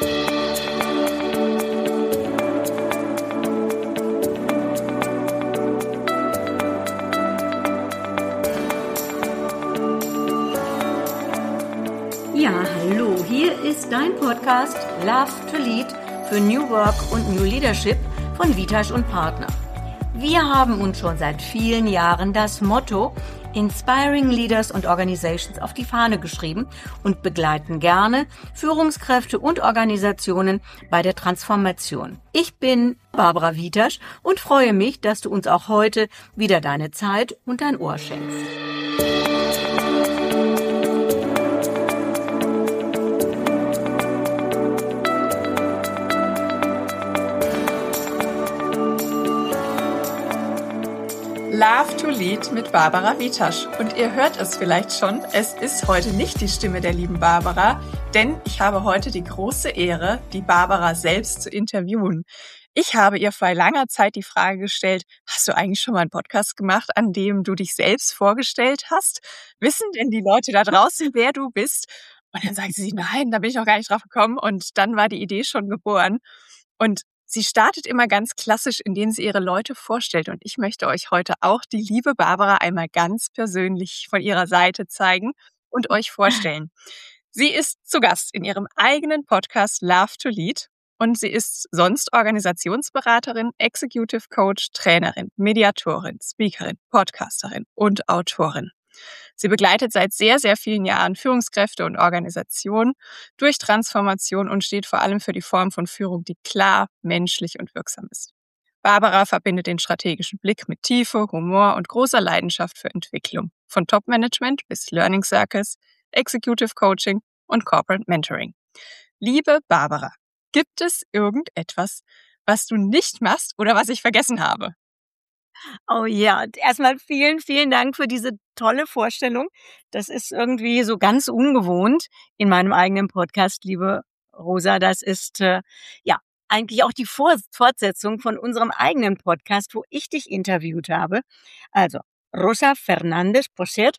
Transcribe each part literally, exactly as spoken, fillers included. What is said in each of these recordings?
Ja, hallo, hier ist dein Podcast Love to Lead für New Work und New Leadership von Vitasch und Partner. Wir haben uns schon seit vielen Jahren das Motto Inspiring Leaders und Organizations auf die Fahne geschrieben und begleiten gerne Führungskräfte und Organisationen bei der Transformation. Ich bin Barbara Vitasch und freue mich, dass du uns auch heute wieder deine Zeit und dein Ohr schenkst. Love to Lead mit Barbara Vitasch. Und ihr hört es vielleicht schon, es ist heute nicht die Stimme der lieben Barbara, denn ich habe heute die große Ehre, die Barbara selbst zu interviewen. Ich habe ihr vor langer Zeit die Frage gestellt, hast du eigentlich schon mal einen Podcast gemacht, an dem du dich selbst vorgestellt hast? Wissen denn die Leute da draußen, wer du bist? Und dann sagt sie, nein, da bin ich noch gar nicht drauf gekommen. Und dann war die Idee schon geboren. Und sie startet immer ganz klassisch, indem sie ihre Leute vorstellt. Und ich möchte euch heute auch die liebe Barbara einmal ganz persönlich von ihrer Seite zeigen und euch vorstellen. Sie ist zu Gast in ihrem eigenen Podcast Love to Lead und sie ist sonst Organisationsberaterin, Executive Coach, Trainerin, Mediatorin, Speakerin, Podcasterin und Autorin. Sie begleitet seit sehr, sehr vielen Jahren Führungskräfte und Organisationen durch Transformation und steht vor allem für die Form von Führung, die klar, menschlich und wirksam ist. Barbara verbindet den strategischen Blick mit Tiefe, Humor und großer Leidenschaft für Entwicklung. Von Top-Management bis Learning Circles, Executive Coaching und Corporate Mentoring. Liebe Barbara, gibt es irgendetwas, was du nicht machst oder was ich vergessen habe? Oh ja, erstmal vielen, vielen Dank für diese tolle Vorstellung. Das ist irgendwie so ganz ungewohnt in meinem eigenen Podcast, liebe Rosa. Das ist äh, ja eigentlich auch die Vor- Fortsetzung von unserem eigenen Podcast, wo ich dich interviewt habe. Also Rosa Fernandes Pochet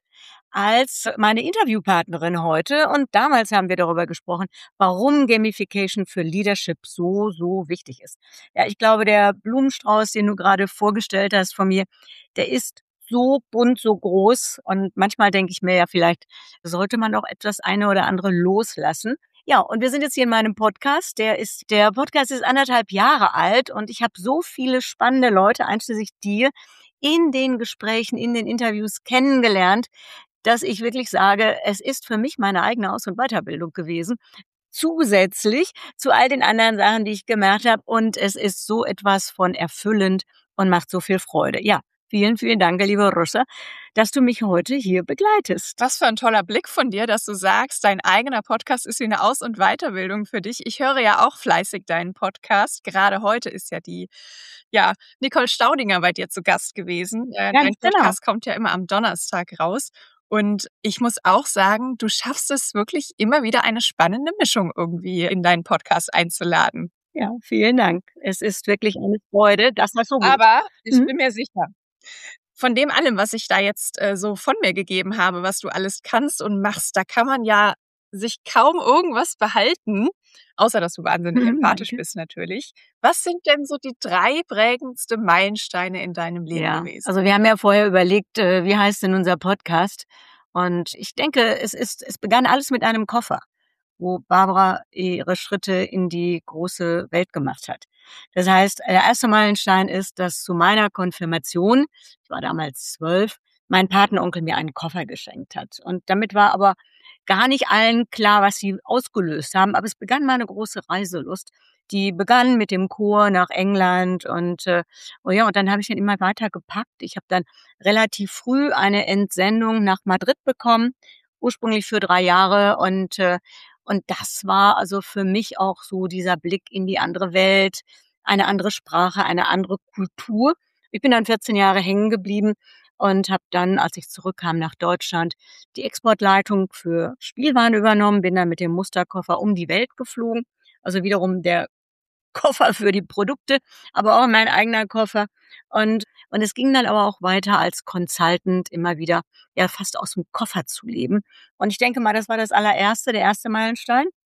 als meine Interviewpartnerin heute. Und damals haben wir darüber gesprochen, warum Gamification für Leadership so, so wichtig ist. Ja, ich glaube, der Blumenstrauß, den du gerade vorgestellt hast von mir, der ist so bunt, so groß. Und manchmal denke ich mir ja, vielleicht sollte man auch etwas eine oder andere loslassen. Ja, und wir sind jetzt hier in meinem Podcast. Der ist, der Podcast ist anderthalb Jahre alt und ich habe so viele spannende Leute, einschließlich dir, in den Gesprächen, in den Interviews kennengelernt, dass ich wirklich sage, es ist für mich meine eigene Aus- und Weiterbildung gewesen, zusätzlich zu all den anderen Sachen, die ich gemerkt habe. Und es ist so etwas von erfüllend und macht so viel Freude. Ja, vielen, vielen Dank, liebe Rosa, dass du mich heute hier begleitest. Was für ein toller Blick von dir, dass du sagst, dein eigener Podcast ist wie eine Aus- und Weiterbildung für dich. Ich höre ja auch fleißig deinen Podcast. Gerade heute ist ja die ja, Nicole Staudinger bei dir zu Gast gewesen. Äh, dein Podcast genau. kommt ja immer am Donnerstag raus. Und ich muss auch sagen, du schaffst es wirklich immer wieder eine spannende Mischung irgendwie in deinen Podcast einzuladen. Ja, vielen Dank. Es ist wirklich eine Freude. Das war so gut. Aber ich mhm. bin mir sicher, von dem allem, was ich da jetzt äh, so von mir gegeben habe, was du alles kannst und machst, da kann man ja sich kaum irgendwas behalten, außer dass du wahnsinnig mhm, empathisch danke. bist natürlich. Was sind denn so die drei prägendsten Meilensteine in deinem Leben ja, gewesen? Also wir haben ja vorher überlegt, äh, wie heißt denn unser Podcast? Und ich denke, es ist, es begann alles mit einem Koffer, wo Barbara ihre Schritte in die große Welt gemacht hat. Das heißt, der erste Meilenstein ist, dass zu meiner Konfirmation, ich war damals zwölf, mein Patenonkel mir einen Koffer geschenkt hat. Und damit war aber gar nicht allen klar, was sie ausgelöst haben. Aber es begann mal eine große Reiselust. Die begann mit dem Chor nach England und äh, oh ja, und dann habe ich dann immer weiter gepackt. Ich habe dann relativ früh eine Entsendung nach Madrid bekommen, ursprünglich für drei Jahre und äh, und das war also für mich auch so dieser Blick in die andere Welt, eine andere Sprache, eine andere Kultur. Ich bin dann vierzehn Jahre hängen geblieben und habe dann, als ich zurückkam nach Deutschland, die Exportleitung für Spielwaren übernommen, bin dann mit dem Musterkoffer um die Welt geflogen. Also wiederum der Koffer für die Produkte, aber auch mein eigener Koffer. Und, und es ging dann aber auch weiter als Consultant immer wieder, ja, fast aus dem Koffer zu leben. Und ich denke mal, das war das allererste, der erste Meilenstein.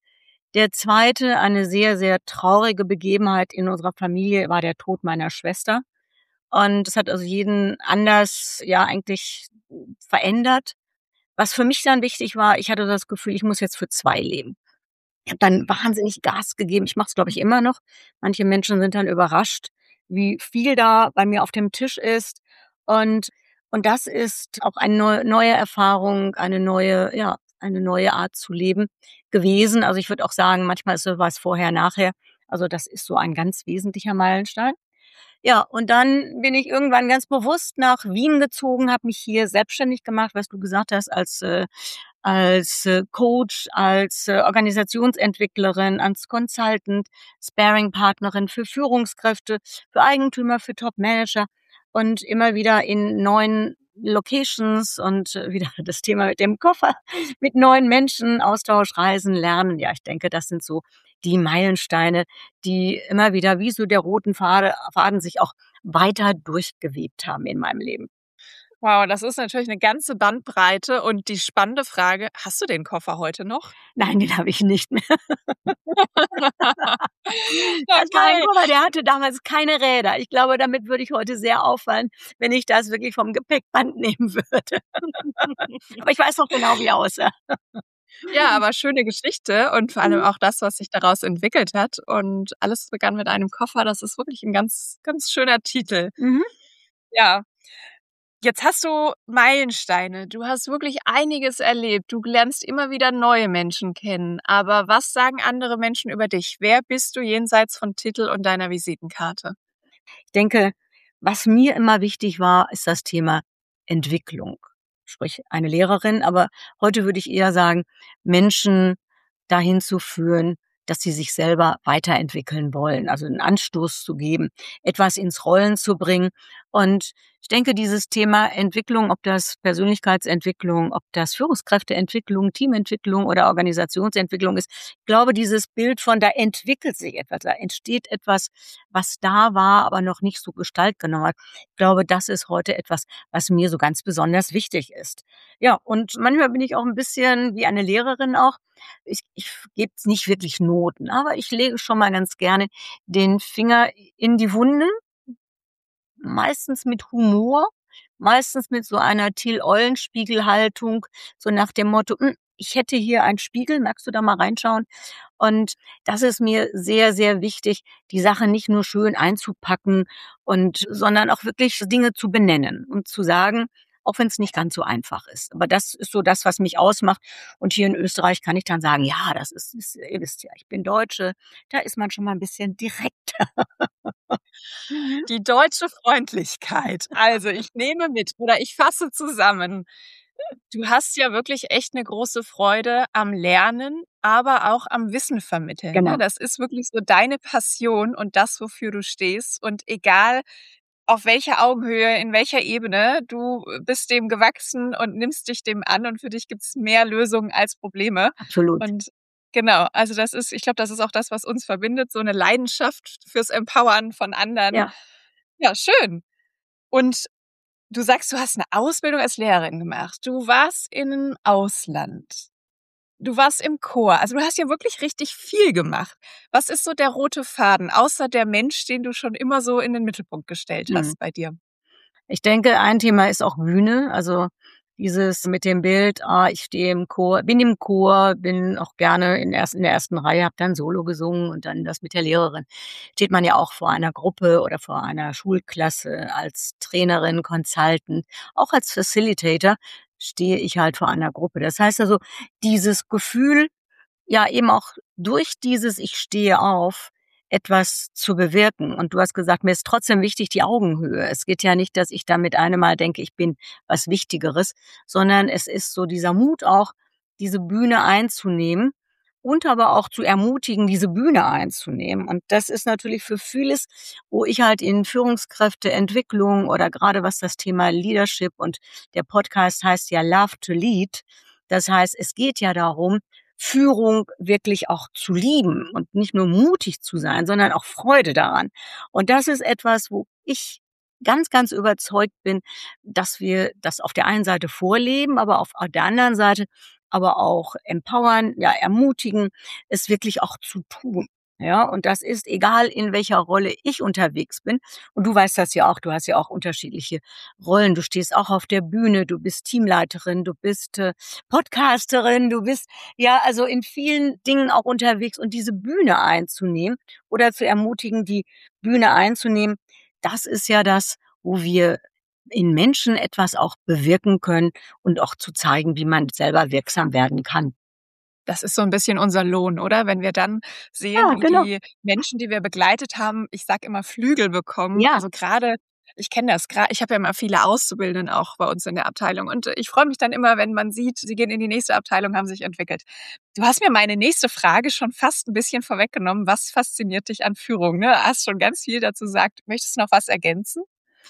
Der zweite, eine sehr, sehr traurige Begebenheit in unserer Familie, war der Tod meiner Schwester. Und das hat also jeden anders, ja, eigentlich verändert. Was für mich dann wichtig war, ich hatte das Gefühl, ich muss jetzt für zwei leben. Ich habe dann wahnsinnig Gas gegeben. Ich mache es, glaube ich, immer noch. Manche Menschen sind dann überrascht, wie viel da bei mir auf dem Tisch ist. Und und das ist auch eine neu neue Erfahrung, eine neue ja, eine neue Art zu leben gewesen. Also, ich würde auch sagen, manchmal ist so was vorher, nachher. Also, das ist so ein ganz wesentlicher Meilenstein. Ja, und dann bin ich irgendwann ganz bewusst nach Wien gezogen, habe mich hier selbstständig gemacht, was du gesagt hast, als äh, als äh, Coach, als äh, Organisationsentwicklerin, als Consultant, Sparringpartnerin für Führungskräfte, für Eigentümer, für Top-Manager und immer wieder in neuen Locations und äh, wieder das Thema mit dem Koffer, mit neuen Menschen, Austausch, Reisen, Lernen. Ja, ich denke, das sind so die Meilensteine, die immer wieder wie so der roten Fade Faden sich auch weiter durchgewebt haben in meinem Leben. Wow, das ist natürlich eine ganze Bandbreite und die spannende Frage: Hast du den Koffer heute noch? Nein, den habe ich nicht mehr. Das war ein Okay. Koffer, der hatte damals keine Räder. Ich glaube, damit würde ich heute sehr auffallen, wenn ich das wirklich vom Gepäckband nehmen würde. Aber ich weiß noch genau, wie er aussah. Ja, aber schöne Geschichte und vor allem Mhm. auch das, was sich daraus entwickelt hat. Und alles begann mit einem Koffer. Das ist wirklich ein ganz, ganz schöner Titel. Mhm. Ja. Jetzt hast du Meilensteine. Du hast wirklich einiges erlebt. Du lernst immer wieder neue Menschen kennen. Aber was sagen andere Menschen über dich? Wer bist du jenseits von Titel und deiner Visitenkarte? Ich denke, was mir immer wichtig war, ist das Thema Entwicklung. Sprich, eine Lehrerin, aber heute würde ich eher sagen, Menschen dahin zu führen, dass sie sich selber weiterentwickeln wollen, also einen Anstoß zu geben, etwas ins Rollen zu bringen. Und ich denke, dieses Thema Entwicklung, ob das Persönlichkeitsentwicklung, ob das Führungskräfteentwicklung, Teamentwicklung oder Organisationsentwicklung ist, ich glaube, dieses Bild von da entwickelt sich etwas, da entsteht etwas, was da war, aber noch nicht so Gestalt genommen hat. Ich glaube, das ist heute etwas, was mir so ganz besonders wichtig ist. Ja, und manchmal bin ich auch ein bisschen wie eine Lehrerin auch. Ich ich gebe nicht wirklich Noten, aber ich lege schon mal ganz gerne den Finger in die Wunde, meistens mit Humor, meistens mit so einer Till-Eulenspiegel-Haltung, so nach dem Motto: „Hm, ich hätte hier einen Spiegel, magst du da mal reinschauen?“ Und das ist mir sehr, sehr wichtig, die Sache nicht nur schön einzupacken und sondern auch wirklich Dinge zu benennen und zu sagen, auch wenn es nicht ganz so einfach ist. Aber das ist so das, was mich ausmacht. Und hier in Österreich kann ich dann sagen: „Ja, das ist ist ihr wisst ja, ich bin Deutsche.“ Da ist man schon mal ein bisschen direkter. Mhm. Die deutsche Freundlichkeit. Also, ich nehme mit oder ich fasse zusammen. Du hast ja wirklich echt eine große Freude am Lernen, aber auch am Wissen vermitteln, ne? Genau, Das ist wirklich so deine Passion und das, wofür du stehst. Und egal, auf welcher Augenhöhe, in welcher Ebene, du bist dem gewachsen und nimmst dich dem an und für dich gibt's mehr Lösungen als Probleme. absolut. Und genau, also das ist ich glaube, das ist auch das, was uns verbindet, so eine Leidenschaft fürs Empowern von anderen. Ja, Ja, schön. Und du sagst, du hast eine Ausbildung als Lehrerin gemacht. Du warst im Ausland. Du warst im Chor. Also, du hast ja wirklich richtig viel gemacht. Was ist so der rote Faden, außer der Mensch, den du schon immer so in den Mittelpunkt gestellt mhm. hast bei dir? Ich denke, ein Thema ist auch Bühne, also dieses mit dem Bild, ah, ich stehe im Chor bin im Chor, bin auch gerne in erst in der ersten Reihe, habe dann Solo gesungen und dann das mit der Lehrerin. Steht man ja auch vor einer Gruppe oder vor einer Schulklasse als Trainerin, Consultant, auch als Facilitator stehe ich halt vor einer Gruppe. Das heißt also, dieses Gefühl, ja, eben auch durch dieses „Ich stehe auf“ etwas zu bewirken. Und du hast gesagt, mir ist trotzdem wichtig die Augenhöhe. Es geht ja nicht, dass ich da mit einem Mal denke, ich bin was Wichtigeres, sondern es ist so dieser Mut auch, diese Bühne einzunehmen und aber auch zu ermutigen, diese Bühne einzunehmen. Und das ist natürlich für vieles, wo ich halt in Führungskräfteentwicklung oder gerade was das Thema Leadership und der Podcast heißt ja Love to Lead. Das heißt, es geht ja darum, Führung wirklich auch zu lieben und nicht nur mutig zu sein, sondern auch Freude daran. Und das ist etwas, wo ich ganz, ganz überzeugt bin, dass wir das auf der einen Seite vorleben, aber auf der anderen Seite aber auch empowern, ja, ermutigen, es wirklich auch zu tun. Ja, und das ist egal, in welcher Rolle ich unterwegs bin. Und du weißt das ja auch, du hast ja auch unterschiedliche Rollen. Du stehst auch auf der Bühne, du bist Teamleiterin, du bist äh, Podcasterin, du bist ja also in vielen Dingen auch unterwegs. Und diese Bühne einzunehmen oder zu ermutigen, die Bühne einzunehmen, das ist ja das, wo wir in Menschen etwas auch bewirken können und auch zu zeigen, wie man selber wirksam werden kann. Das ist so ein bisschen unser Lohn, oder? Wenn wir dann sehen, Ja, wie genau. die Menschen, die wir begleitet haben, ich sage immer, Flügel bekommen. Ja, Also grade ich kenne das gra ich habe ja immer viele Auszubildende auch bei uns in der Abteilung und äh, ich freue mich dann immer, wenn man sieht, sie gehen in die nächste Abteilung, haben sich entwickelt. Du hast mir meine nächste Frage schon fast 'n bisschen vorweggenommen. Was fasziniert dich an Führung, ne? Hast schon ganz viel dazu gesagt. Möchtest du noch was ergänzen?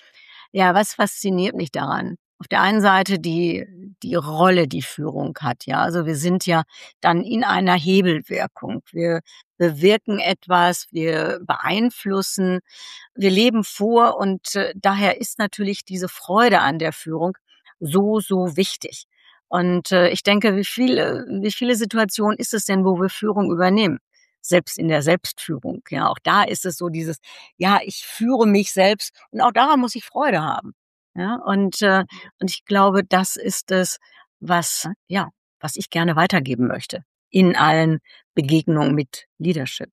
ja, was fasziniert mich daran? Auf der einen Seite die die Rolle, die Führung hat, ja. Also, wir sind ja dann in einer Hebelwirkung. Wir bewirken etwas, wir beeinflussen, wir leben vor und, äh, daher ist natürlich diese Freude an der Führung so, so wichtig. Und, äh, ich denke, wie viele wie viele Situationen ist es denn, wo wir Führung übernehmen? Selbst in der Selbstführung, ja. Auch da ist es so dieses: „Ja, ich führe mich selbst“, und auch daran muss ich Freude haben, ja? Und, äh und ich glaube, das ist es, was ja, was ich gerne weitergeben möchte in allen Begegnungen mit Leadership.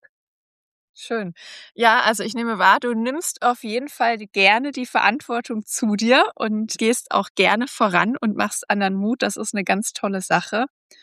Schön. Ja, also ich nehme wahr, du nimmst auf jeden Fall gerne die Verantwortung zu dir und gehst auch gerne voran und machst anderen Mut. Das ist eine ganz tolle Sache.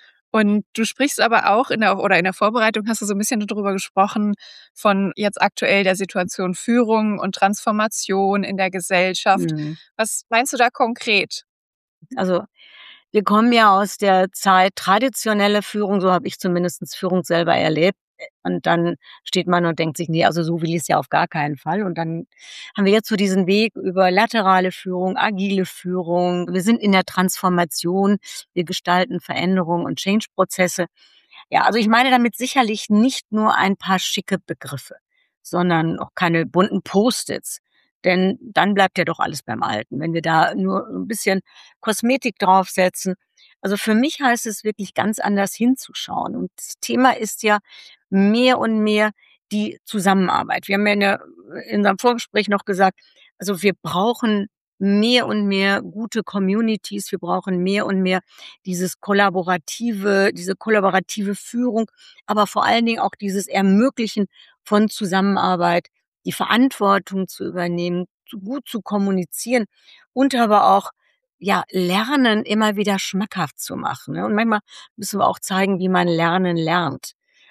Und du sprichst aber auch in der oder in der Vorbereitung hast du so ein bisschen darüber gesprochen, von jetzt aktuell der Situation Führung und Transformation in der Gesellschaft. Mhm. Was meinst du da konkret? Also, wir kommen ja aus der Zeit traditionelle Führung, so habe ich zumindest Führung selber erlebt. Und dann steht man und denkt sich: „Ne, also so will ich's ja auf gar keinen Fall.“ Und dann haben wir jetzt so diesen Weg über laterale Führung, agile Führung. Wir sind in der Transformation. Wir gestalten Veränderungen und Change-Prozesse. Ja, also ich meine damit sicherlich nicht nur ein paar schicke Begriffe, sondern auch keine bunten Post-its. Denn dann bleibt ja doch alles beim Alten, wenn wir da nur ein bisschen Kosmetik draufsetzen. Also für mich heißt es wirklich ganz anders hinzuschauen. Und das Thema ist ja mehr und mehr die Zusammenarbeit. Wir haben ja in, der, in unserem Vorgespräch noch gesagt, also wir brauchen mehr und mehr gute Communities, wir brauchen mehr und mehr dieses kollaborative, diese kollaborative Führung, aber vor allen Dingen auch dieses Ermöglichen von Zusammenarbeit, die Verantwortung zu übernehmen, zu gut zu kommunizieren und aber auch, ja, Lernen immer wieder schmackhaft zu machen, ne? Und manchmal müssen wir auch zeigen, wie man Lernen lernt.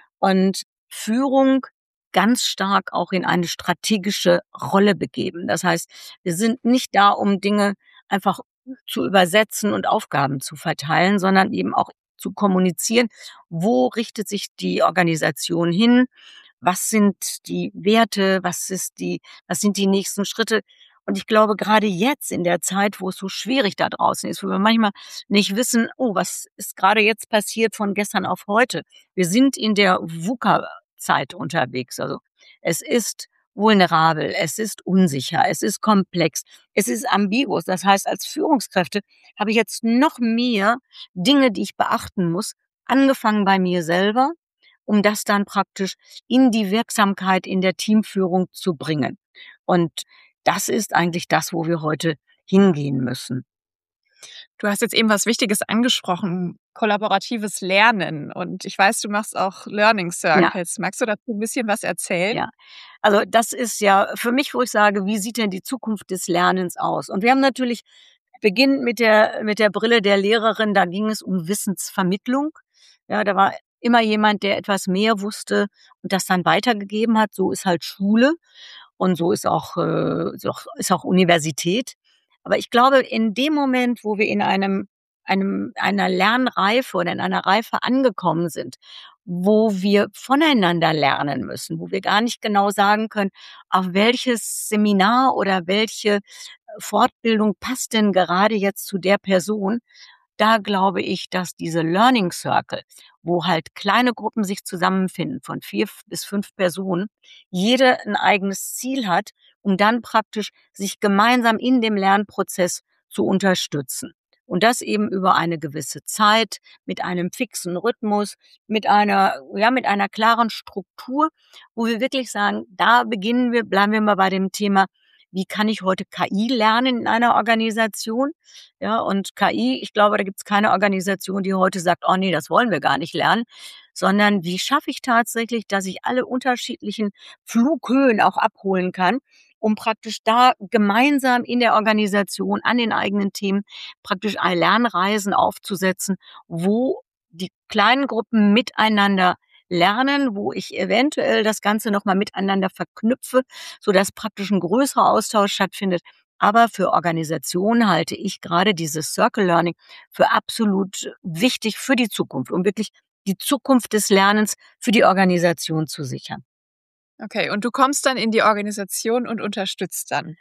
Und Führung ganz stark auch in eine strategische Rolle begeben. Das heißt, wir sind nicht da, um Dinge einfach zu übersetzen und Aufgaben zu verteilen, sondern eben auch zu kommunizieren, wo richtet sich die Organisation hin, was sind die Werte, was ist die was sind die nächsten Schritte. Und ich glaube, gerade jetzt in der Zeit, wo es so schwierig da draußen ist, wo wir manchmal nicht wissen: „Oh, was ist gerade jetzt passiert von gestern auf heute?“ Wir sind in der VUCA-Zeit unterwegs. Also, es ist vulnerabel, es ist unsicher, es ist komplex, es ist ambigus. Das heißt, als Führungskräfte habe ich jetzt noch mehr Dinge, die ich beachten muss, angefangen bei mir selber, um das dann praktisch in die Wirksamkeit in der Teamführung zu bringen. Und das ist eigentlich das, wo wir heute hingehen müssen. Du hast jetzt eben was Wichtiges angesprochen, kollaboratives Lernen. Und ich weiß, du machst auch Learning Ja, Circles. Magst du dazu ein bisschen was erzählen? ja. Also, das ist ja für mich, wo ich sage: „Wie sieht denn die Zukunft des Lernens aus?“ Und wir haben natürlich beginnend mit der mit der Brille der Lehrerin, da ging es um Wissensvermittlung. Ja, da war immer jemand, der etwas mehr wusste und das dann weitergegeben hat. So ist halt Schule und so ist auch äh, so ist auch Universität. Aber ich glaube, in dem Moment, wo wir in einem einem einer Lernreife oder in einer Reife angekommen sind, wo wir voneinander lernen müssen, wo wir gar nicht genau sagen können, auf welches Seminar oder welche Fortbildung passt denn gerade jetzt zu der Person? Da glaube ich, dass diese Learning Circle, wo halt kleine Gruppen sich zusammenfinden von vier bis fünf Personen, jede ein eigenes Ziel hat, um dann praktisch sich gemeinsam in dem Lernprozess zu unterstützen. Und das eben über eine gewisse Zeit, mit einem fixen Rhythmus, mit einer, ja, mit einer klaren Struktur, wo wir wirklich sagen, da beginnen wir, bleiben wir mal bei dem Thema, wie kann ich heute K I lernen in einer Organisation? Ja, und K I, ich glaube, da gibt es keine Organisation, die heute sagt, oh nee, das wollen wir gar nicht lernen, sondern wie schaffe ich tatsächlich, dass ich alle unterschiedlichen Flughöhen auch abholen kann, um praktisch da gemeinsam in der Organisation an den eigenen Themen praktisch ein Lernreisen aufzusetzen, wo die kleinen Gruppen miteinander lernen, wo ich eventuell das Ganze nochmal miteinander verknüpfe, sodass praktisch ein größerer Austausch stattfindet. Aber für Organisationen halte ich gerade dieses Circle Learning für absolut wichtig für die Zukunft, um wirklich die Zukunft des Lernens für die Organisation zu sichern. Okay, und du kommst dann in die Organisation und unterstützt dann?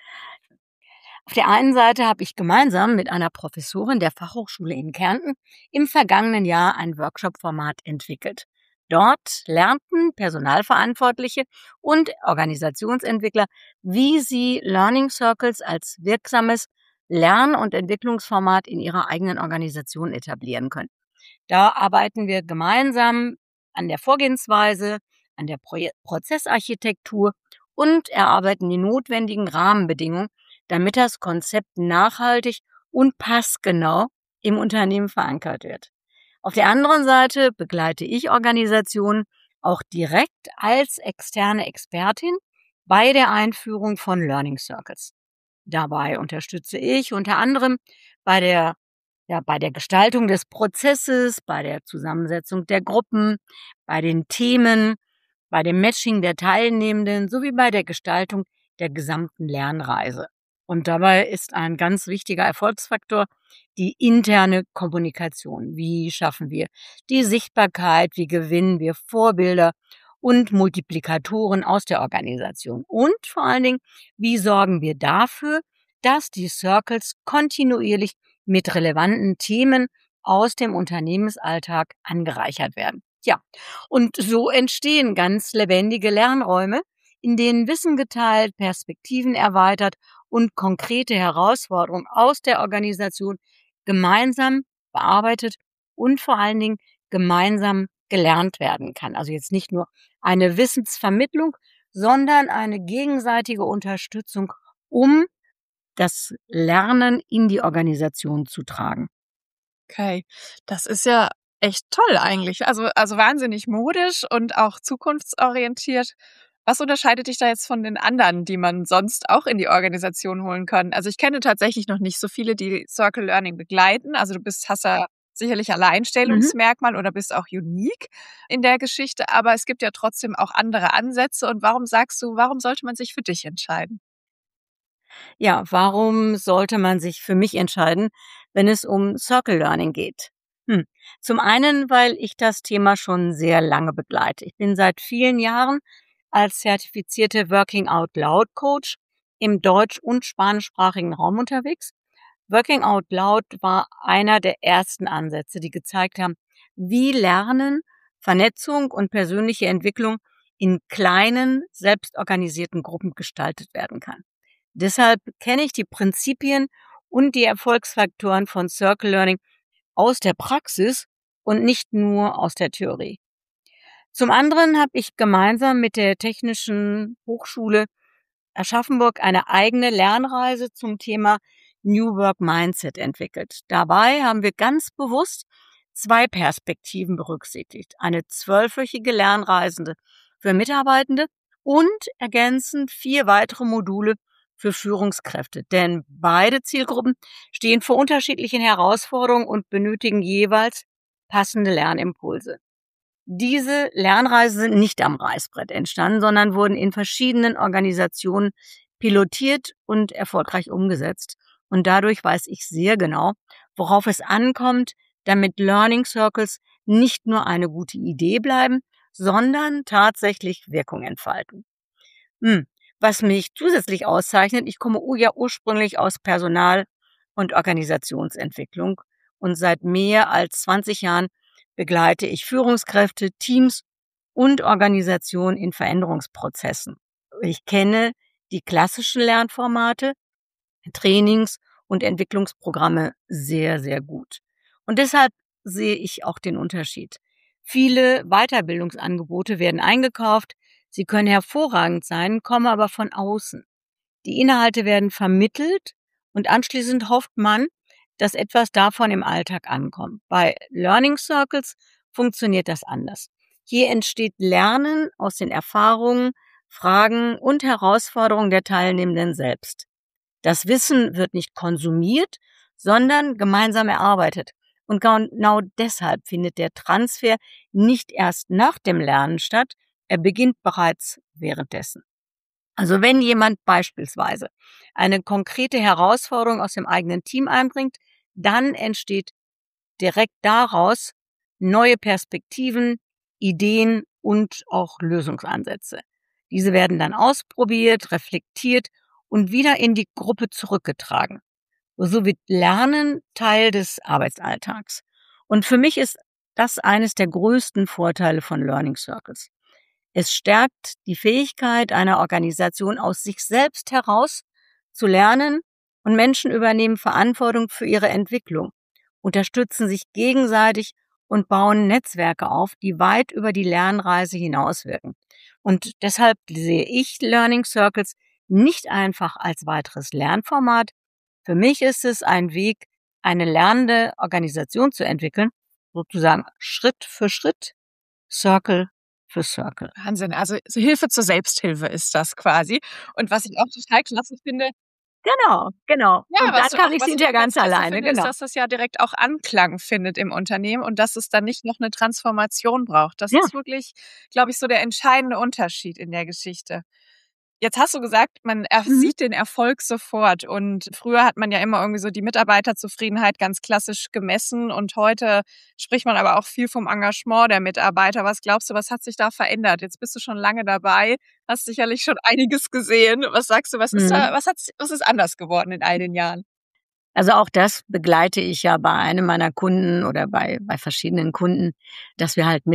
Auf der einen Seite habe ich gemeinsam mit einer Professorin der Fachhochschule in Kärnten im vergangenen Jahr ein Workshop-Format entwickelt. Dort lernten Personalverantwortliche und Organisationsentwickler, wie sie Learning Circles als wirksames Lern- und Entwicklungsformat in ihrer eigenen Organisation etablieren können. Da arbeiten wir gemeinsam an der Vorgehensweise, an der Pro- Prozessarchitektur und erarbeiten die notwendigen Rahmenbedingungen, damit das Konzept nachhaltig und passgenau im Unternehmen verankert wird. Auf der anderen Seite begleite ich Organisationen auch direkt als externe Expertin bei der Einführung von Learning Circles. Dabei unterstütze ich unter anderem bei der, ja, bei der Gestaltung des Prozesses, bei der Zusammensetzung der Gruppen, bei den Themen, bei dem Matching der Teilnehmenden sowie bei der Gestaltung der gesamten Lernreise. Und dabei ist ein ganz wichtiger Erfolgsfaktor die interne Kommunikation. Wie schaffen wir die Sichtbarkeit? Wie gewinnen wir Vorbilder und Multiplikatoren aus der Organisation? Und vor allen Dingen, wie sorgen wir dafür, dass die Circles kontinuierlich mit relevanten Themen aus dem Unternehmensalltag angereichert werden? Ja, und so entstehen ganz lebendige Lernräume, in denen Wissen geteilt, Perspektiven erweitert und konkrete Herausforderungen aus der Organisation gemeinsam bearbeitet und vor allen Dingen gemeinsam gelernt werden kann. Also jetzt nicht nur eine Wissensvermittlung, sondern eine gegenseitige Unterstützung, um das Lernen in die Organisation zu tragen. Okay, das ist ja echt toll eigentlich. Also, also wahnsinnig modisch und auch zukunftsorientiert. Was unterscheidet dich da jetzt von den anderen, die man sonst auch in die Organisation holen kann? Also ich kenne tatsächlich noch nicht so viele, die Circle Learning begleiten. Also du bist, hast ja sicherlich Mhm. Alleinstellungsmerkmal oder bist auch unique in der Geschichte, aber es gibt ja trotzdem auch andere Ansätze. Und warum sagst du, warum sollte man sich für dich entscheiden? Ja, warum sollte man sich für mich entscheiden, wenn es um Circle Learning geht? Hm. Zum einen, weil ich das Thema schon sehr lange begleite. Ich bin seit vielen Jahren als zertifizierte Working Out Loud Coach im deutsch- und spanischsprachigen Raum unterwegs. Working Out Loud war einer der ersten Ansätze, die gezeigt haben, wie Lernen, Vernetzung und persönliche Entwicklung in kleinen, selbstorganisierten Gruppen gestaltet werden kann. Deshalb kenne ich die Prinzipien und die Erfolgsfaktoren von Circle Learning aus der Praxis und nicht nur aus der Theorie. Zum anderen habe ich gemeinsam mit der Technischen Hochschule Aschaffenburg eine eigene Lernreise zum Thema New Work Mindset entwickelt. Dabei haben wir ganz bewusst zwei Perspektiven berücksichtigt. Eine zwölfwöchige Lernreise für Mitarbeitende und ergänzend vier weitere Module für Führungskräfte. Denn beide Zielgruppen stehen vor unterschiedlichen Herausforderungen und benötigen jeweils passende Lernimpulse. Diese Lernreisen sind nicht am Reißbrett entstanden, sondern wurden in verschiedenen Organisationen pilotiert und erfolgreich umgesetzt. Und dadurch weiß ich sehr genau, worauf es ankommt, damit Learning Circles nicht nur eine gute Idee bleiben, sondern tatsächlich Wirkung entfalten. Hm. Was mich zusätzlich auszeichnet, ich komme ur- ja ursprünglich aus Personal- und Organisationsentwicklung und seit mehr als zwanzig Jahren begleite ich Führungskräfte, Teams und Organisationen in Veränderungsprozessen. Ich kenne die klassischen Lernformate, Trainings und Entwicklungsprogramme sehr, sehr gut. Und deshalb sehe ich auch den Unterschied. Viele Weiterbildungsangebote werden eingekauft, sie können hervorragend sein, kommen aber von außen. Die Inhalte werden vermittelt und anschließend hofft man, dass etwas davon im Alltag ankommt. Bei Learning Circles funktioniert das anders. Hier entsteht Lernen aus den Erfahrungen, Fragen und Herausforderungen der Teilnehmenden selbst. Das Wissen wird nicht konsumiert, sondern gemeinsam erarbeitet. Und genau deshalb findet der Transfer nicht erst nach dem Lernen statt, er beginnt bereits währenddessen. Also wenn jemand beispielsweise eine konkrete Herausforderung aus dem eigenen Team einbringt, dann entsteht direkt daraus neue Perspektiven, Ideen und auch Lösungsansätze. Diese werden dann ausprobiert, reflektiert und wieder in die Gruppe zurückgetragen. So wird Lernen Teil des Arbeitsalltags. Und für mich ist das eines der größten Vorteile von Learning Circles. Es stärkt die Fähigkeit einer Organisation aus sich selbst heraus zu lernen und Menschen übernehmen Verantwortung für ihre Entwicklung, unterstützen sich gegenseitig und bauen Netzwerke auf, die weit über die Lernreise hinauswirken. Und deshalb sehe ich Learning Circles nicht einfach als weiteres Lernformat. Für mich ist es ein Weg, eine lernende Organisation zu entwickeln, sozusagen Schritt für Schritt, Circle für Circle. Wahnsinn, also so Hilfe zur Selbsthilfe ist das quasi. Und was ich auch total klasse finde, Genau, genau. ja, und was dann du auch, kann ich was ich hinterher auch ganz ganz klasse alleine, finde, ist, genau. dass das ja direkt auch Anklang findet im Unternehmen und dass es dann nicht noch eine Transformation braucht. Das Ja. ist wirklich, glaube ich, so der entscheidende Unterschied in der Geschichte. Jetzt hast du gesagt, man er Mhm. sieht den Erfolg sofort und früher hat man ja immer irgendwie so die Mitarbeiterzufriedenheit ganz klassisch gemessen und heute spricht man aber auch viel vom Engagement der Mitarbeiter. Was glaubst du, was hat sich da verändert? Jetzt bist du schon lange dabei, hast sicherlich schon einiges gesehen. Was sagst du, was ist da, Mhm. was hat, was ist anders geworden in all den Jahren? Also auch das begleite ich ja bei einem meiner Kunden oder bei, bei verschiedenen Kunden, dass wir halt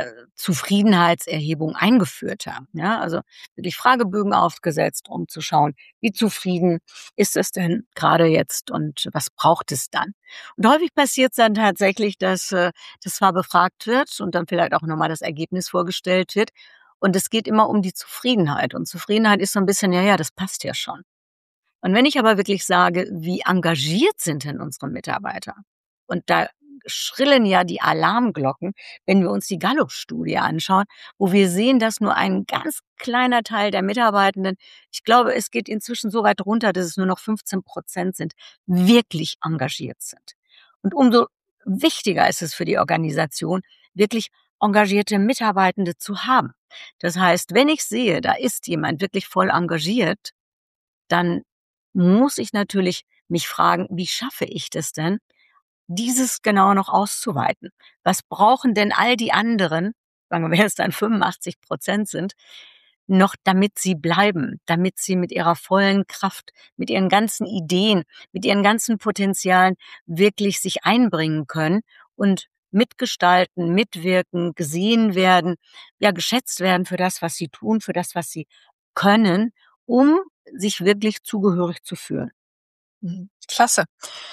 Mitarbeiterzufriedenheitserhebung eingeführt haben. Ja, also wirklich Fragebögen aufgesetzt, um zu schauen, wie zufrieden ist es denn gerade jetzt und was braucht es dann? Und häufig passiert es dann tatsächlich, dass äh, das zwar befragt wird und dann vielleicht auch nochmal das Ergebnis vorgestellt wird. Und es geht immer um die Zufriedenheit. Und Zufriedenheit ist so ein bisschen, ja, ja, das passt ja schon. Und wenn ich aber wirklich sage, wie engagiert sind denn unsere Mitarbeiter? Und da schrillen ja die Alarmglocken, wenn wir uns die Gallup-Studie anschauen, wo wir sehen, dass nur ein ganz kleiner Teil der Mitarbeitenden, ich glaube, es geht inzwischen so weit runter, dass es nur noch fünfzehn Prozent sind, wirklich engagiert sind. Und umso wichtiger ist es für die Organisation, wirklich engagierte Mitarbeitende zu haben. Das heißt, wenn ich sehe, da ist jemand wirklich voll engagiert, dann muss ich natürlich mich fragen, wie schaffe ich das denn, dieses genau noch auszuweiten? Was brauchen denn all die anderen, sagen wir, wenn es dann fünfundachtzig Prozent sind, noch, damit sie bleiben, damit sie mit ihrer vollen Kraft, mit ihren ganzen Ideen, mit ihren ganzen Potenzialen wirklich sich einbringen können und mitgestalten, mitwirken, gesehen werden, ja, geschätzt werden für das, was sie tun, für das, was sie können, um sich wirklich zugehörig zu fühlen. Mhm. Klasse.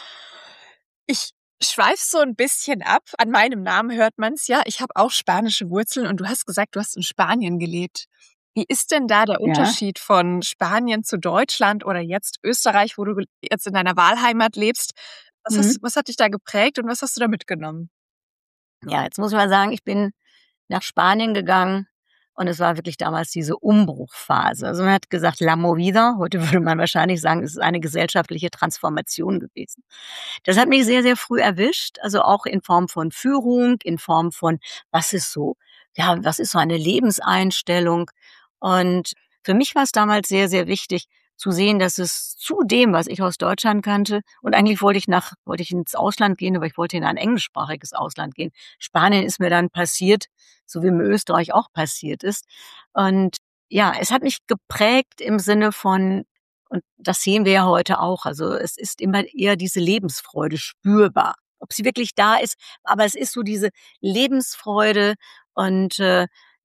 Ich schweife so ein bisschen ab. An meinem Namen hört man's ja. Ich habe auch spanische Wurzeln und du hast gesagt, du hast in Spanien gelebt. Wie ist denn da der Ja. Unterschied von Spanien zu Deutschland oder jetzt Österreich, wo du jetzt in deiner Wahlheimat lebst? Was, Mhm. hast, was hat dich da geprägt und was hast du da mitgenommen? Ja, jetzt muss ich mal sagen, ich bin nach Spanien gegangen und es war wirklich damals diese Umbruchphase. Also man hat gesagt, la movida, heute würde man wahrscheinlich sagen, es ist eine gesellschaftliche Transformation gewesen. Das hat mich sehr, sehr früh erwischt, also auch in Form von Führung, in Form von, was ist so, ja, was ist so eine Lebenseinstellung? Und für mich war es damals sehr, sehr wichtig zu sehen, dass es zu dem, was ich aus Deutschland kannte, und eigentlich wollte ich nach, wollte ich ins Ausland gehen, aber ich wollte in ein englischsprachiges Ausland gehen. Spanien ist mir dann passiert, so wie mir Österreich auch passiert ist. Und ja, es hat mich geprägt im Sinne von, und das sehen wir ja heute auch, also es ist immer eher diese Lebensfreude spürbar. Ob sie wirklich da ist, aber es ist so diese Lebensfreude und äh,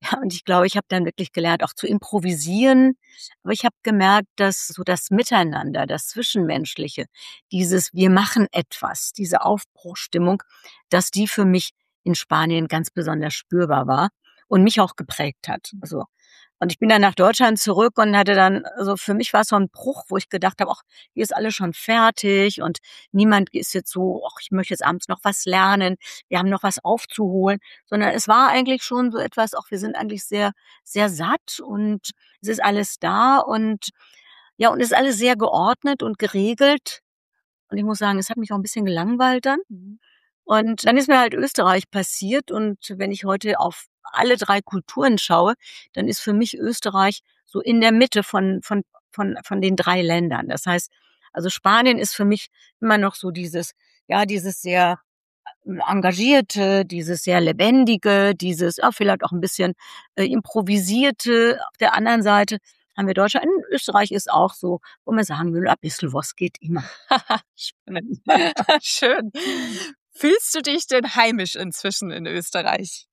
Ja, und ich glaube, ich habe dann wirklich gelernt, auch zu improvisieren. Aber ich habe gemerkt, dass so das Miteinander, das Zwischenmenschliche, dieses Wir machen etwas, diese Aufbruchsstimmung, dass die für mich in Spanien ganz besonders spürbar war und mich auch geprägt hat. Also, und ich bin dann nach Deutschland zurück und hatte dann, also für mich war es so ein Bruch, wo ich gedacht habe, ach, hier ist alles schon fertig und niemand ist jetzt so, ach, ich möchte jetzt abends noch was lernen, wir haben noch was aufzuholen, sondern es war eigentlich schon so etwas, auch wir sind eigentlich sehr, sehr satt und es ist alles da und ja, und es ist alles sehr geordnet und geregelt. Und ich muss sagen, es hat mich auch ein bisschen gelangweilt dann. Mhm. Und dann ist mir halt Österreich passiert und wenn ich heute auf alle drei Kulturen schaue, dann ist für mich Österreich so in der Mitte von von von von den drei Ländern. Das heißt, also Spanien ist für mich immer noch so dieses, ja, dieses sehr Engagierte, dieses sehr Lebendige, dieses, ja, vielleicht auch ein bisschen, äh, Improvisierte. Auf der anderen Seite haben wir Deutschland. In Österreich ist auch so, wo man sagen will, ein bisschen was geht immer. Spannend. Schön. Fühlst du dich denn heimisch inzwischen in Österreich?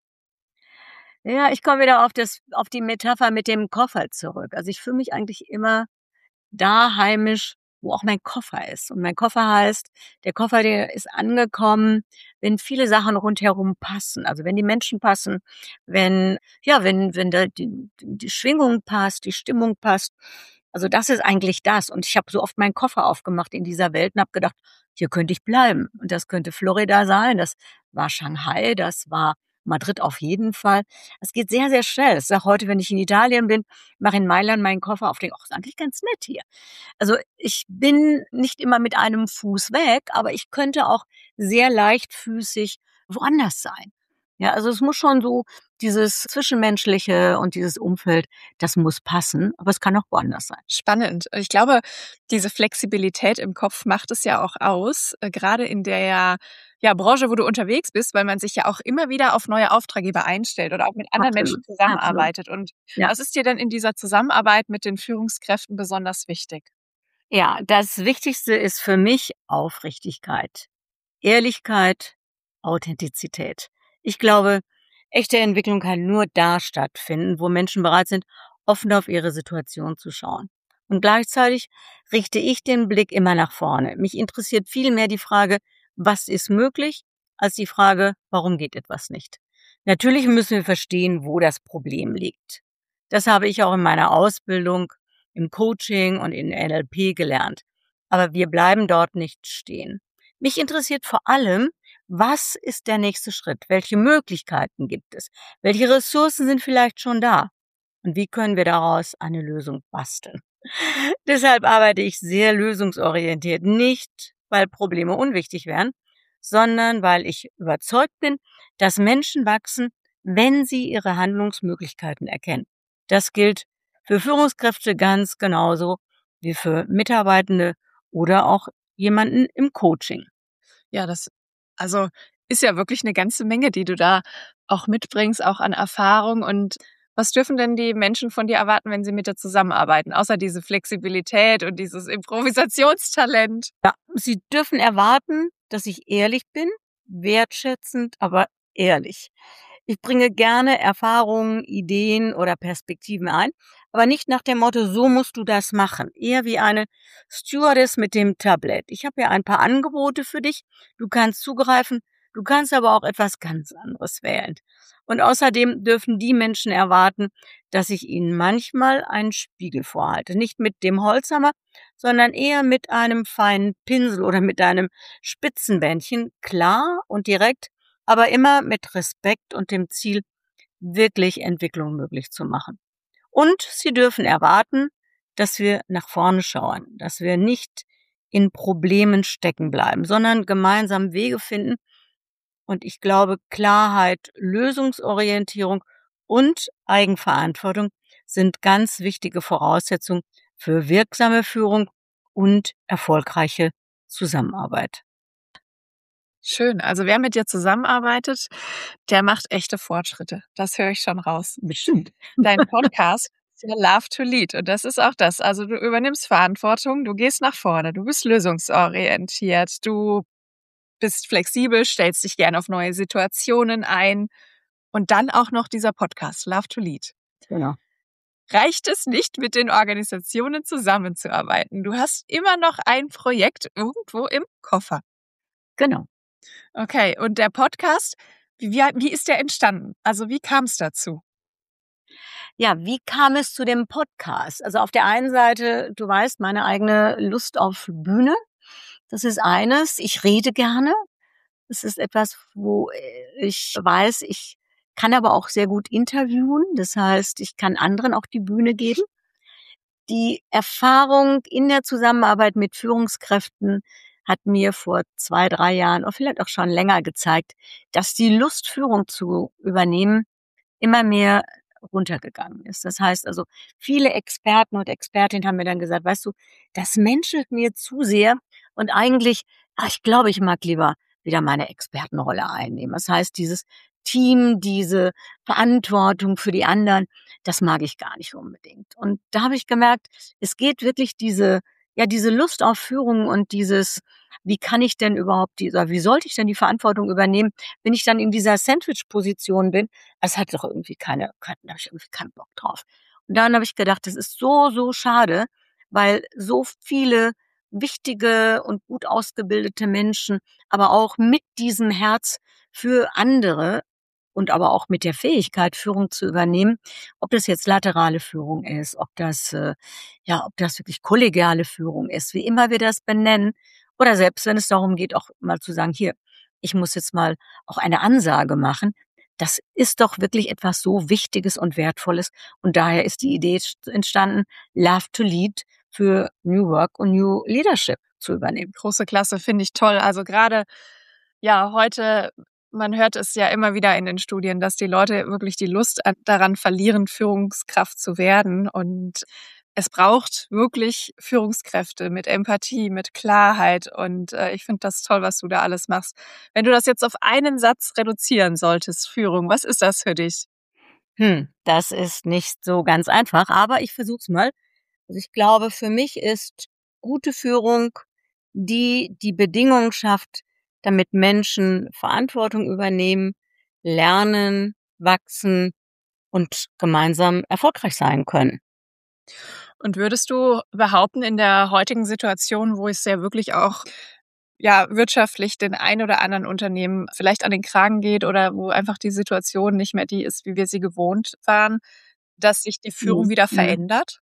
Ja, ich komme wieder auf das auf die Metapher mit dem Koffer zurück. Also, ich fühle mich eigentlich immer da heimisch, wo auch mein Koffer ist. Und mein Koffer heißt, der Koffer, der ist angekommen, wenn viele Sachen rundherum passen. Also, wenn die Menschen passen, wenn ja, wenn wenn da die die Schwingung passt, die Stimmung passt. Also, das ist eigentlich das. Und ich habe so oft meinen Koffer aufgemacht in dieser Welt und habe gedacht: „Hier könnte ich bleiben.“ Und das könnte Florida sein, das war Shanghai, das war Madrid auf jeden Fall. Es geht sehr, sehr schnell. Ich sage heute, wenn ich in Italien bin, mache in Mailand meinen Koffer auf, denke: „Ach, ist eigentlich ganz nett hier.“ Also, ich bin nicht immer mit einem Fuß weg, aber ich könnte auch sehr leichtfüßig woanders sein. Ja, also es muss schon so dieses Zwischenmenschliche und dieses Umfeld, das muss passen, aber es kann auch woanders sein. Spannend. Ich glaube, diese Flexibilität im Kopf macht es ja auch aus, äh, grade in der, ja, Branche, wo du unterwegs bist, weil man sich ja auch immer wieder auf neue Auftraggeber einstellt oder auch mit anderen Menschen Absolut, absolut. zusammenarbeitet. Und Ja. was ist dir denn in dieser Zusammenarbeit mit den Führungskräften besonders wichtig? Ja, das Wichtigste ist für mich Aufrichtigkeit. Ehrlichkeit, Authentizität. Ich glaube, echte Entwicklung kann nur da stattfinden, wo Menschen bereit sind, offen auf ihre Situation zu schauen. Und gleichzeitig richte ich den Blick immer nach vorne. Mich interessiert viel mehr die Frage, was ist möglich, als die Frage, warum geht etwas nicht. Natürlich müssen wir verstehen, wo das Problem liegt. Das habe ich auch in meiner Ausbildung, im Coaching und in N L P gelernt. Aber wir bleiben dort nicht stehen. Mich interessiert vor allem, was ist der nächste Schritt? Welche Möglichkeiten gibt es? Welche Ressourcen sind vielleicht schon da? Und wie können wir daraus eine Lösung basteln? Deshalb arbeite ich sehr lösungsorientiert, nicht weil Probleme unwichtig wären, sondern weil ich überzeugt bin, dass Menschen wachsen, wenn sie ihre Handlungsmöglichkeiten erkennen. Das gilt für Führungskräfte ganz genauso wie für Mitarbeitende oder auch jemanden im Coaching. Ja, das also ist ja wirklich eine ganze Menge, die du da auch mitbringst, auch an Erfahrung. Und was dürfen denn die Menschen von dir erwarten, wenn sie mit dir zusammenarbeiten, außer diese Flexibilität und dieses Improvisationstalent? Ja, sie dürfen erwarten, dass ich ehrlich bin, wertschätzend, aber ehrlich. Ich bringe gerne Erfahrungen, Ideen oder Perspektiven ein, aber nicht nach dem Motto, so musst du das machen. Eher wie eine Stewardess mit dem Tablett. Ich habe ja ein paar Angebote für dich. Du kannst zugreifen, du kannst aber auch etwas ganz anderes wählen. Und außerdem dürfen die Menschen erwarten, dass ich ihnen manchmal einen Spiegel vorhalte. Nicht mit dem Holzhammer, sondern eher mit einem feinen Pinsel oder mit einem Spitzenbändchen, klar und direkt, aber immer mit Respekt und dem Ziel, wirklich Entwicklung möglich zu machen. Und sie dürfen erwarten, dass wir nach vorne schauen, dass wir nicht in Problemen stecken bleiben, sondern gemeinsam Wege finden. Und ich glaube, Klarheit, Lösungsorientierung und Eigenverantwortung sind ganz wichtige Voraussetzungen für wirksame Führung und erfolgreiche Zusammenarbeit. Schön. Also wer mit dir zusammenarbeitet, der macht echte Fortschritte. Das höre ich schon raus. Bestimmt. Dein Podcast ist ja Love to Lead und das ist auch das. Also du übernimmst Verantwortung, du gehst nach vorne, du bist lösungsorientiert, du bist flexibel, stellst dich gerne auf neue Situationen ein Und dann auch noch dieser Podcast, Love to Lead. Genau. Reicht es nicht, mit den Organisationen zusammenzuarbeiten? Du hast immer noch ein Projekt irgendwo im Koffer. Genau. Okay, und der Podcast, wie, wie ist der entstanden? Also wie kam es dazu? Ja, wie kam es zu dem Podcast? Also auf der einen Seite, du weißt, meine eigene Lust auf Bühne. Das ist eines. Ich rede gerne. Das ist etwas, wo ich weiß, ich kann aber auch sehr gut interviewen. Das heißt, ich kann anderen auch die Bühne geben. Die Erfahrung in der Zusammenarbeit mit Führungskräften hat mir vor zwei, drei Jahren oder vielleicht auch schon länger gezeigt, dass die Lust, Führung zu übernehmen, immer mehr runtergegangen ist. Das heißt also, viele Experten und Expertinnen haben mir dann gesagt, weißt du, das menschelt mir zu sehr und eigentlich, ach, ich glaube, ich mag lieber wieder meine Expertenrolle einnehmen. Das heißt, dieses Team, diese Verantwortung für die anderen, das mag ich gar nicht unbedingt. Und da habe ich gemerkt, es geht wirklich diese, ja, diese Lust auf Führung und dieses, wie kann ich denn überhaupt die, oder wie sollte ich denn die Verantwortung übernehmen, wenn ich dann in dieser Sandwich-Position bin? Es hat doch irgendwie keine, da habe ich irgendwie keinen Bock drauf. Und dann habe ich gedacht, das ist so, so schade, weil so viele wichtige und gut ausgebildete Menschen, aber auch mit diesem Herz für andere und aber auch mit der Fähigkeit, Führung zu übernehmen, ob das jetzt laterale Führung ist, ob das, äh, ja, ob das wirklich kollegiale Führung ist, wie immer wir das benennen, oder selbst wenn es darum geht, auch mal zu sagen, hier, ich muss jetzt mal auch eine Ansage machen. Das ist doch wirklich etwas so Wichtiges und Wertvolles. Und daher ist die Idee entstanden, Love to Lead für New Work und New Leadership zu übernehmen. Große Klasse, finde ich toll. Also gerade, ja, heute, man hört es ja immer wieder in den Studien, dass die Leute wirklich die Lust daran verlieren, Führungskraft zu werden. Und es braucht wirklich Führungskräfte mit Empathie, mit Klarheit. Und äh, ich finde das toll, was du da alles machst. Wenn du das jetzt auf einen Satz reduzieren solltest, Führung, was ist das für dich? Hm, das ist nicht so ganz einfach, aber ich versuch's mal. Also ich glaube, für mich ist gute Führung, die die Bedingungen schafft, damit Menschen Verantwortung übernehmen, lernen, wachsen und gemeinsam erfolgreich sein können. Und würdest du behaupten, in der heutigen Situation, wo es ja wirklich auch ja wirtschaftlich den ein oder anderen Unternehmen vielleicht an den Kragen geht oder wo einfach die Situation nicht mehr die ist, wie wir sie gewohnt waren, dass sich die Führung Mhm. wieder Mhm. verändert?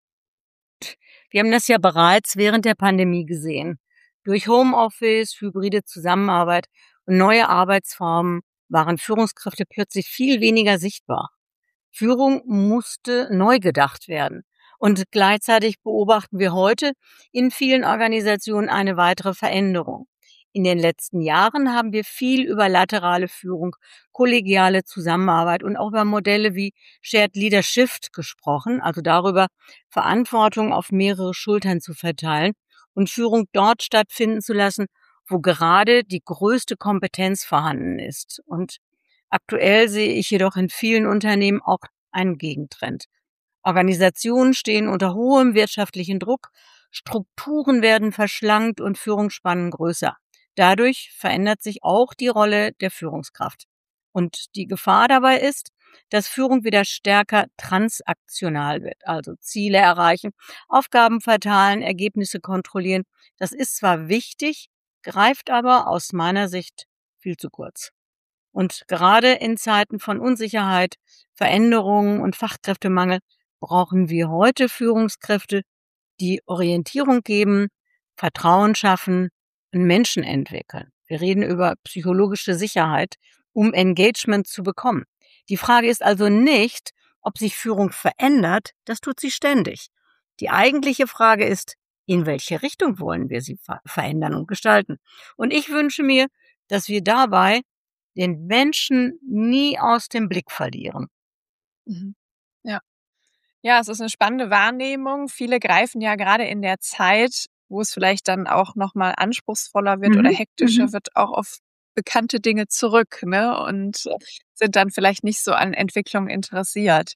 Wir haben das ja bereits während der Pandemie gesehen. Durch Homeoffice, hybride Zusammenarbeit und neue Arbeitsformen waren Führungskräfte plötzlich viel weniger sichtbar. Führung musste neu gedacht werden. Und gleichzeitig beobachten wir heute in vielen Organisationen eine weitere Veränderung. In den letzten Jahren haben wir viel über laterale Führung, kollegiale Zusammenarbeit und auch über Modelle wie Shared Leadership gesprochen, also darüber, Verantwortung auf mehrere Schultern zu verteilen und Führung dort stattfinden zu lassen, wo gerade die größte Kompetenz vorhanden ist. Und aktuell sehe ich jedoch in vielen Unternehmen auch einen Gegentrend. Organisationen stehen unter hohem wirtschaftlichen Druck, Strukturen werden verschlankt und Führungsspannen größer. Dadurch verändert sich auch die Rolle der Führungskraft. Und die Gefahr dabei ist, dass Führung wieder stärker transaktional wird, also Ziele erreichen, Aufgaben verteilen, Ergebnisse kontrollieren. Das ist zwar wichtig, greift aber aus meiner Sicht viel zu kurz. Und gerade in Zeiten von Unsicherheit, Veränderungen und Fachkräftemangel brauchen wir heute Führungskräfte, die Orientierung geben, Vertrauen schaffen und Menschen entwickeln. Wir reden über psychologische Sicherheit, um Engagement zu bekommen. Die Frage ist also nicht, ob sich Führung verändert, das tut sie ständig. Die eigentliche Frage ist, in welche Richtung wollen wir sie ver- verändern und gestalten? Und ich wünsche mir, dass wir dabei den Menschen nie aus dem Blick verlieren. Mhm. Ja. Ja, es ist eine spannende Wahrnehmung. Viele greifen ja gerade in der Zeit, wo es vielleicht dann auch noch mal anspruchsvoller wird oder Mhm, hektischer mhm. wird, auch auf bekannte Dinge zurück, ne, und sind dann vielleicht nicht so an Entwicklung interessiert.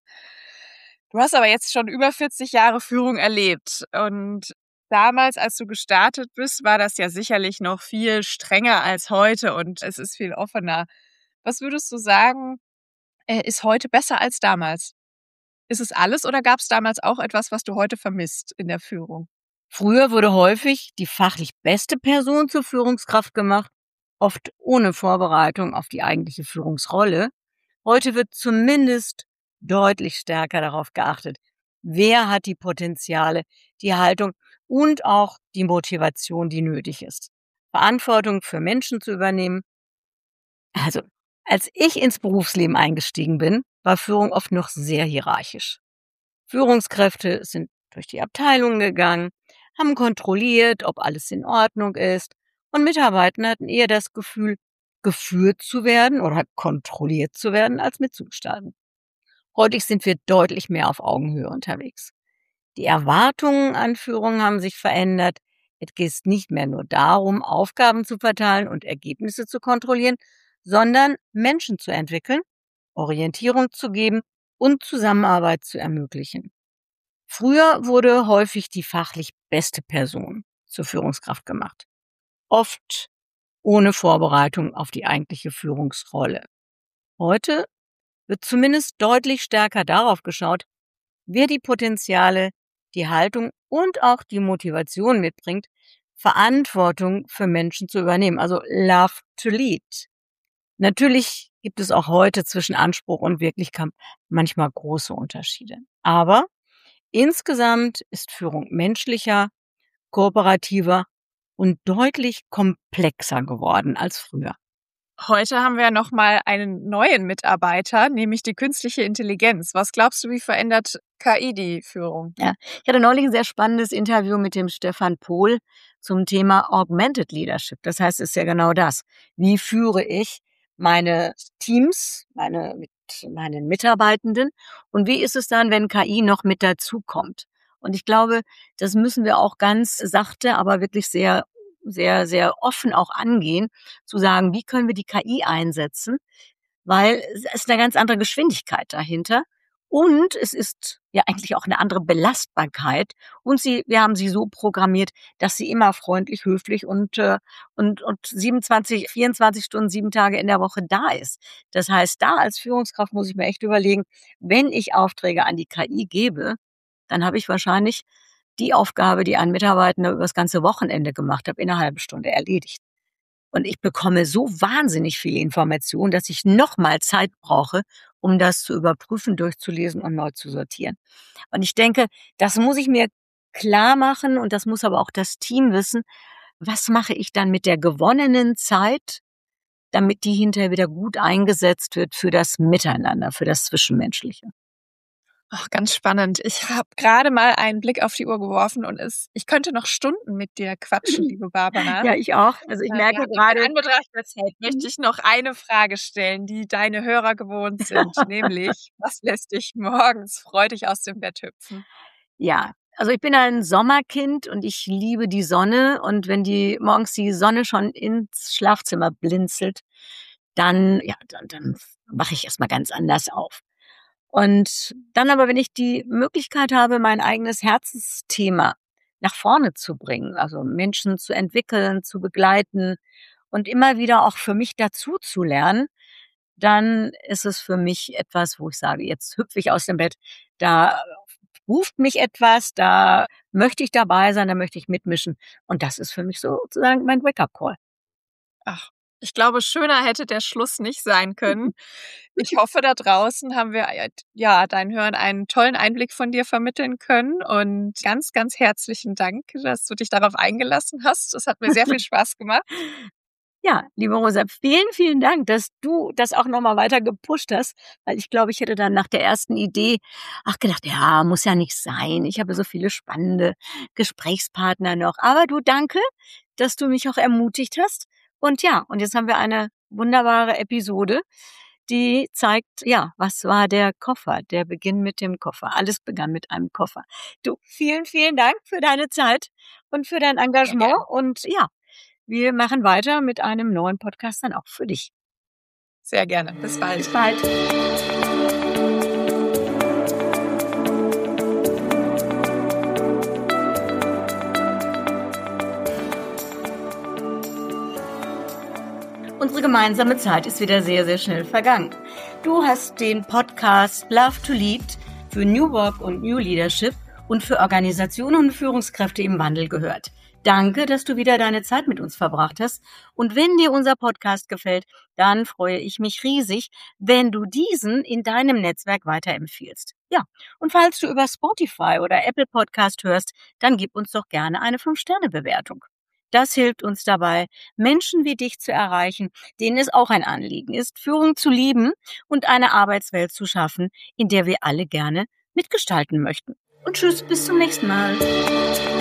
Du hast aber jetzt schon über vierzig Jahre Führung erlebt und damals, als du gestartet bist, war das ja sicherlich noch viel strenger als heute und es ist viel offener. Was würdest du sagen, äh, ist heute besser als damals? Ist es alles oder gab es damals auch etwas, was du heute vermisst in der Führung? Früher wurde häufig die fachlich beste Person zur Führungskraft gemacht, oft ohne Vorbereitung auf die eigentliche Führungsrolle. Heute wird zumindest deutlich stärker darauf geachtet, wer hat die Potenziale, die Haltung und auch die Motivation, die nötig ist, Verantwortung für Menschen zu übernehmen. Also, als ich ins Berufsleben eingestiegen bin, war Führung oft noch sehr hierarchisch. Führungskräfte sind durch die Abteilungen gegangen, haben kontrolliert, ob alles in Ordnung ist, und Mitarbeiter hatten eher das Gefühl, geführt zu werden oder kontrolliert zu werden, als mitzugestalten. Heute sind wir deutlich mehr auf Augenhöhe unterwegs. Die Erwartungen an Führung haben sich verändert. Es geht nicht mehr nur darum, Aufgaben zu verteilen und Ergebnisse zu kontrollieren, sondern Menschen zu entwickeln, Orientierung zu geben und Zusammenarbeit zu ermöglichen. Früher wurde häufig die fachlich beste Person zur Führungskraft gemacht, oft ohne Vorbereitung auf die eigentliche Führungsrolle. Heute wird zumindest deutlich stärker darauf geschaut, wer die Potenziale, die Haltung und auch die Motivation mitbringt, Verantwortung für Menschen zu übernehmen, also Love to Lead. Natürlich gibt es auch heute zwischen Anspruch und Wirklichkeit manchmal große Unterschiede. Aber insgesamt ist Führung menschlicher, kooperativer und deutlich komplexer geworden als früher. Heute haben wir nochmal einen neuen Mitarbeiter, nämlich die künstliche Intelligenz. Was glaubst du, wie verändert K I die Führung? Ja, ich hatte neulich ein sehr spannendes Interview mit dem Stefan Pohl zum Thema Augmented Leadership. Das heißt, es ist ja genau das. Wie führe ich meine Teams, meine mit meinen Mitarbeitenden, und wie ist es dann, wenn K I noch mit dazukommt? Und ich glaube, das müssen wir auch ganz sachte, aber wirklich sehr sehr, sehr offen auch angehen, zu sagen, wie können wir die K I einsetzen, weil es ist eine ganz andere Geschwindigkeit dahinter und es ist ja eigentlich auch eine andere Belastbarkeit und sie, wir haben sie so programmiert, dass sie immer freundlich, höflich und, und, und siebenundzwanzig, vierundzwanzig Stunden, sieben Tage in der Woche da ist. Das heißt, da als Führungskraft muss ich mir echt überlegen, wenn ich Aufträge an die K I gebe, dann habe ich wahrscheinlich die Aufgabe, die ein Mitarbeiter über das ganze Wochenende gemacht hat, in einer halben Stunde erledigt. Und ich bekomme so wahnsinnig viel Information, dass ich nochmal Zeit brauche, um das zu überprüfen, durchzulesen und neu zu sortieren. Und ich denke, das muss ich mir klar machen und das muss aber auch das Team wissen. Was mache ich dann mit der gewonnenen Zeit, damit die hinterher wieder gut eingesetzt wird für das Miteinander, für das Zwischenmenschliche? Ach, ganz spannend. Ich habe gerade mal einen Blick auf die Uhr geworfen und es, ich könnte noch Stunden mit dir quatschen, liebe Barbara. Ja, ich auch. Also ich merke ja, gerade. In Anbetracht der Zeit möchte ich noch eine Frage stellen, die deine Hörer gewohnt sind, nämlich, was lässt dich morgens freudig aus dem Bett hüpfen? Ja, also ich bin ein Sommerkind und ich liebe die Sonne, und wenn die morgens die Sonne schon ins Schlafzimmer blinzelt, dann, ja, dann, dann wache ich erstmal ganz anders auf. Und dann aber, wenn ich die Möglichkeit habe, mein eigenes Herzensthema nach vorne zu bringen, also Menschen zu entwickeln, zu begleiten und immer wieder auch für mich dazu zu lernen, dann ist es für mich etwas, wo ich sage, jetzt hüpfe ich aus dem Bett, da ruft mich etwas, da möchte ich dabei sein, da möchte ich mitmischen. Und das ist für mich sozusagen mein Wake-up-Call. Ach, ich glaube, schöner hätte der Schluss nicht sein können. Ich hoffe, da draußen haben wir ja deinen Hörern einen tollen Einblick von dir vermitteln können. Und ganz, ganz herzlichen Dank, dass du dich darauf eingelassen hast. Es hat mir sehr viel Spaß gemacht. Ja, liebe Rosa, vielen, vielen Dank, dass du das auch nochmal weiter gepusht hast, weil ich glaube, ich hätte dann nach der ersten Idee, ach gedacht, ja, muss ja nicht sein. Ich habe so viele spannende Gesprächspartner noch. Aber du, danke, dass du mich auch ermutigt hast. Und ja, und jetzt haben wir eine wunderbare Episode, die zeigt, ja, was war der Koffer, der Beginn mit dem Koffer. Alles begann mit einem Koffer. Du, vielen, vielen Dank für deine Zeit und für dein Engagement. Ja. Und ja, wir machen weiter mit einem neuen Podcast dann auch für dich. Sehr gerne. Bis bald. Bis bald. Unsere gemeinsame Zeit ist wieder sehr, sehr schnell vergangen. Du hast den Podcast Love to Lead für New Work und New Leadership und für Organisationen und Führungskräfte im Wandel gehört. Danke, dass du wieder deine Zeit mit uns verbracht hast. Und wenn dir unser Podcast gefällt, dann freue ich mich riesig, wenn du diesen in deinem Netzwerk weiterempfiehlst. Ja, und falls du über Spotify oder Apple Podcast hörst, dann gib uns doch gerne eine fünf Sterne Bewertung. Das hilft uns dabei, Menschen wie dich zu erreichen, denen es auch ein Anliegen ist, Führung zu lieben und eine Arbeitswelt zu schaffen, in der wir alle gerne mitgestalten möchten. Und tschüss, bis zum nächsten Mal.